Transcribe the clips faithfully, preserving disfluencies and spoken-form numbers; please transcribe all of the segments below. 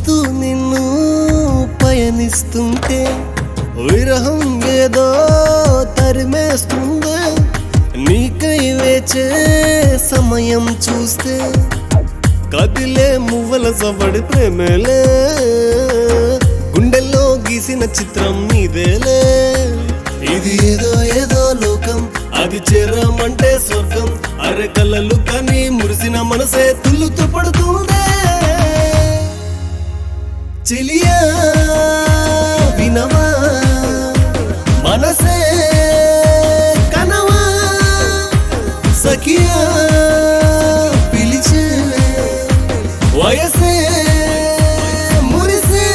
చూస్తూ నిన్ను పయనిస్తుంటే విరహం ఏదో తరిమేస్తుంది నీకై వేచే సమయం చూస్తే కదిలే మువ్వల సవడి ప్రేమేలే గుండెల్లో గీసిన చిత్రం నీదేలే ఇది ఏదో ఏదో లోకం అది చేరమంటే స్వర్గం అరె కలలు కానీ మురిసిన మనసే తుల్లుతూ పడుతుందే చిలియా వినవా మనసే కనవా సఖియా పిలిచే వయసే మురిసే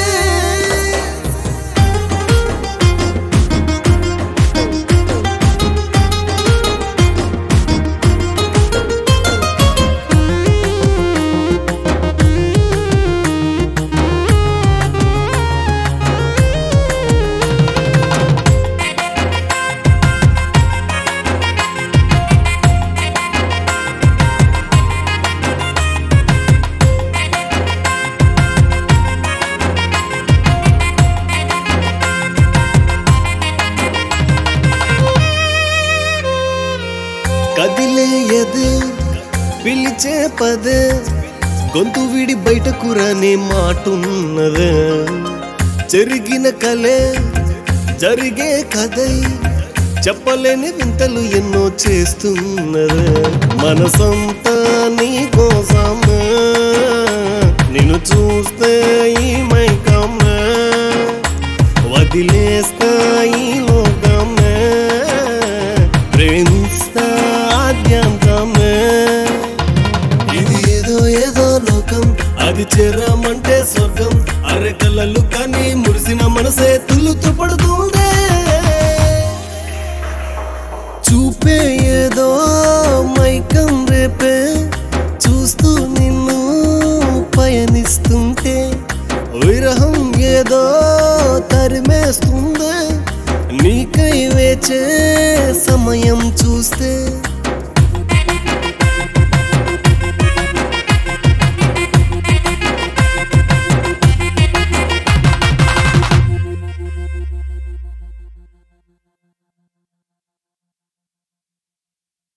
కదిలే ఎదే పిలిచే పదే గొంతు విడి బయటకు రాని మాటున్నదే జరిగిన కలే జరిగే కథై చెప్పలేని వింతలు ఎన్నో చేస్తున్నదే మనసంతా నీ కోసమే నిన్ను చూస్తే ఈ మైకమే వదిలేస్తా ఈ లోకమే ప్రేమిస్తా ఆద్యంతమే ఇది ఏదో ఏదో లోకం అది చేరమంటే స్వర్గం అరె కలలు కానీ మురిసిన మనసే తుల్లుతూ పడుతుందే చూపే ఏదో మైకం రేపే చూస్తూ నిన్ను పయనిస్తుంటే విరహం ఏదో తరిమేస్తుంది నీకై వేచే సమయం చూస్తే